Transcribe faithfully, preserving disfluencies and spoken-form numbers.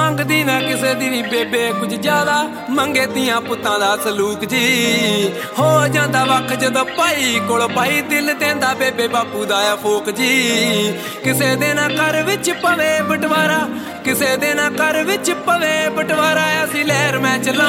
ਮੰਗਦੀ ਨਾ ਕਿਸੇ ਦੀ ਵੀ ਬੇਬੇ ਕੁਝ ਜ਼ਿਆਦਾ, ਮੰਗੇ ਧੀਆਂ ਪੁੱਤਾਂ ਦਾ ਸਲੂਕ ਜੀ। ਹੋ ਜਾਂਦਾ ਵੱਖ ਜਦੋਂ ਭਾਈ ਕੋਲ ਭਾਈ, ਦਿਲ ਦੇਂਦਾ ਬੇਬੇ ਬਾਪੂ ਦਾ ਆ ਫੋਕ ਜੀ। ਕਿਸੇ ਦੇ ਨਾ ਘਰ ਵਿੱਚ ਪਵੇ ਬਟਵਾਰਾ, ਕਿਸੇ ਦੇ ਨਾ ਘਰ ਵਿੱਚ ਪਵੇ ਬਟਵਾਰਾ, ਅਸੀਂ ਲਹਿਰ ਮੈਂ ਚਲਾ